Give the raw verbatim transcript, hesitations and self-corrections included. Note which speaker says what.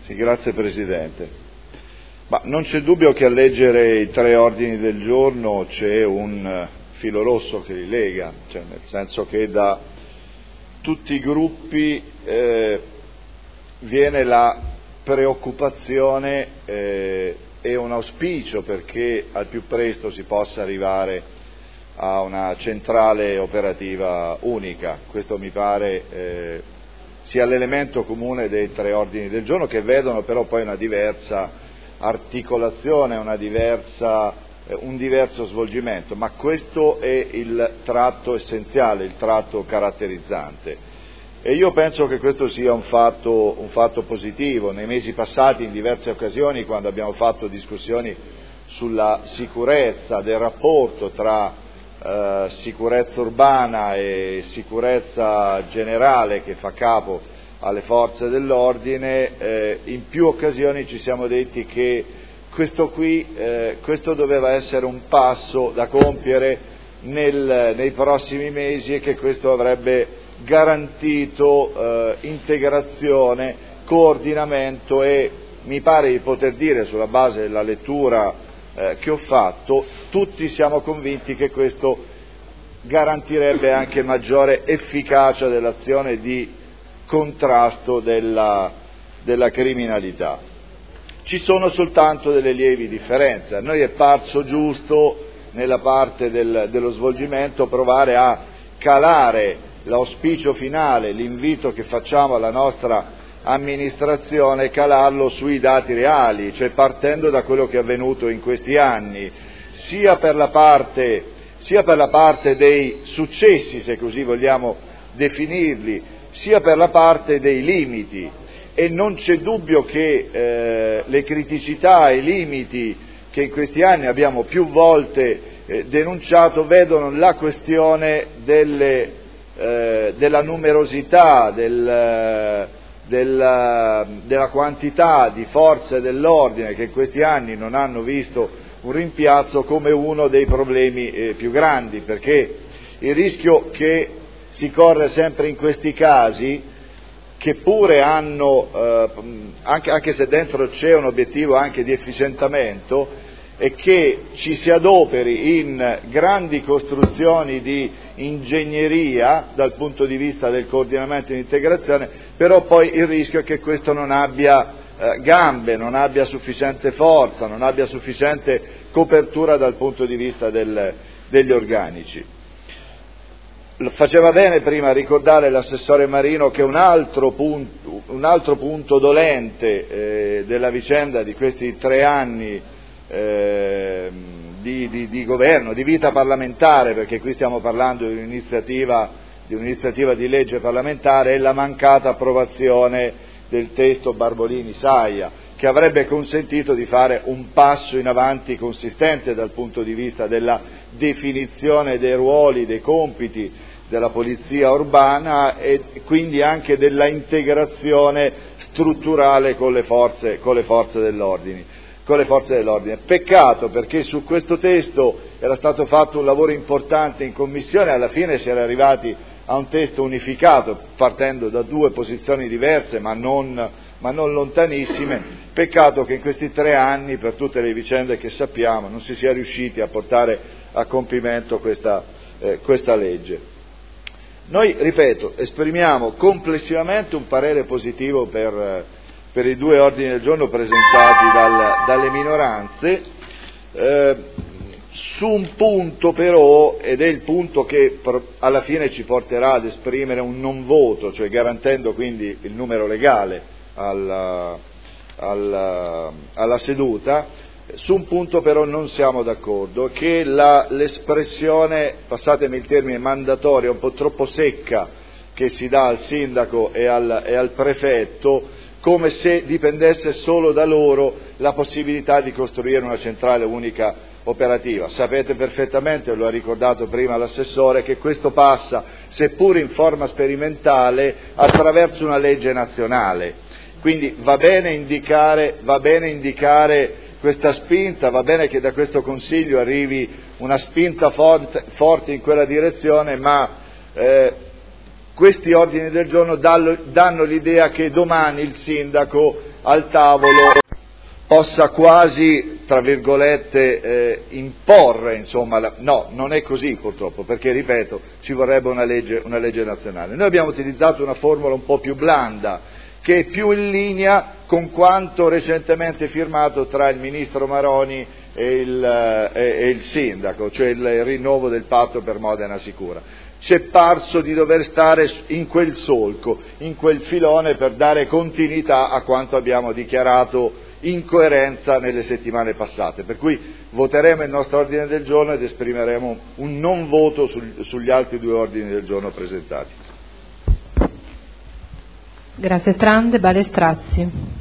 Speaker 1: Sì, grazie Presidente. Ma non c'è dubbio che a leggere i tre ordini del giorno c'è un filo rosso che li lega, cioè nel senso che da tutti i gruppi eh, viene la preoccupazione eh, e un auspicio perché al più presto si possa arrivare a una centrale operativa unica. Questo mi pare eh, sia l'elemento comune dei tre ordini del giorno, che vedono però poi una diversa articolazione, una diversa, eh, un diverso svolgimento, ma questo è il tratto essenziale, il tratto caratterizzante. E io penso che questo sia un fatto, un fatto positivo. Nei mesi passati, in diverse occasioni, quando abbiamo fatto discussioni sulla sicurezza, del rapporto tra eh, sicurezza urbana e sicurezza generale che fa capo alle forze dell'ordine, eh, in più occasioni ci siamo detti che questo qui, eh, questo doveva essere un passo da compiere nel, nei prossimi mesi e che questo avrebbe garantito eh, integrazione, coordinamento e mi pare di poter dire, sulla base della lettura eh, che ho fatto, tutti siamo convinti che questo garantirebbe anche maggiore efficacia dell'azione di contrasto della, della criminalità. Ci sono soltanto delle lievi differenze. A noi è parso giusto, nella parte del, dello svolgimento, provare a calare l'auspicio finale, l'invito che facciamo alla nostra amministrazione, calarlo sui dati reali, cioè partendo da quello che è avvenuto in questi anni, sia per la parte, sia per la parte dei successi, se così vogliamo definirli, sia per la parte dei limiti, e non c'è dubbio che eh, le criticità e i limiti che in questi anni abbiamo più volte eh, denunciato vedono la questione delle, eh, della numerosità, del, del, della quantità di forze dell'ordine che in questi anni non hanno visto un rimpiazzo come uno dei problemi eh, più grandi, perché il rischio che si corre sempre in questi casi, che pure hanno, eh, anche, anche se dentro c'è un obiettivo anche di efficientamento, è che ci si adoperi in grandi costruzioni di ingegneria dal punto di vista del coordinamento e dell'integrazione, però poi il rischio è che questo non abbia eh, gambe, non abbia sufficiente forza, non abbia sufficiente copertura dal punto di vista del, degli organici. Faceva bene prima a ricordare l'assessore Marino che un altro punto, un altro punto dolente eh, della vicenda di questi tre anni eh, di, di, di governo, di vita parlamentare, perché qui stiamo parlando di un'iniziativa, di un'iniziativa di legge parlamentare, è la mancata approvazione del testo Barbolini-Saia, che avrebbe consentito di fare un passo in avanti consistente dal punto di vista della definizione dei ruoli, dei compiti della polizia urbana e quindi anche della integrazione strutturale con le forze, con le forze dell'ordine. Con le forze dell'ordine. Peccato, perché su questo testo era stato fatto un lavoro importante in commissione, alla fine si era arrivati a un testo unificato, partendo da due posizioni diverse ma non, ma non lontanissime. Peccato che in questi tre anni, per tutte le vicende che sappiamo, non si sia riusciti a portare a compimento questa, eh, questa legge. Noi, ripeto, esprimiamo complessivamente un parere positivo per, per i due ordini del giorno presentati dal, dalle minoranze, eh, su un punto però, ed è il punto che alla fine ci porterà ad esprimere un non voto, cioè garantendo quindi il numero legale alla, alla, alla seduta. Su un punto però non siamo d'accordo, che la, l'espressione, passatemi il termine, mandatoria, un po' troppo secca, che si dà al sindaco e al, e al prefetto, come se dipendesse solo da loro la possibilità di costruire una centrale unica operativa. Sapete perfettamente, lo ha ricordato prima l'assessore, che questo passa, seppur in forma sperimentale, attraverso una legge nazionale. Quindi va bene indicare, va bene indicare questa spinta, va bene che da questo Consiglio arrivi una spinta forte, forte in quella direzione, ma eh, questi ordini del giorno danno, danno l'idea che domani il sindaco al tavolo possa quasi, tra virgolette, eh, imporre, insomma, la... no, non è così purtroppo, perché, ripeto, ci vorrebbe una legge, una legge nazionale. Noi abbiamo utilizzato una formula un po' più blanda, che è più in linea con quanto recentemente firmato tra il ministro Maroni e il, e, e il sindaco, cioè il rinnovo del patto per Modena Sicura. Ci è parso di dover stare in quel solco, in quel filone, per dare continuità a quanto abbiamo dichiarato in coerenza nelle settimane passate, per cui voteremo il nostro ordine del giorno ed esprimeremo un non voto sul, sugli altri due ordini del giorno presentati.
Speaker 2: Grazie. Trande, Balestrazzi.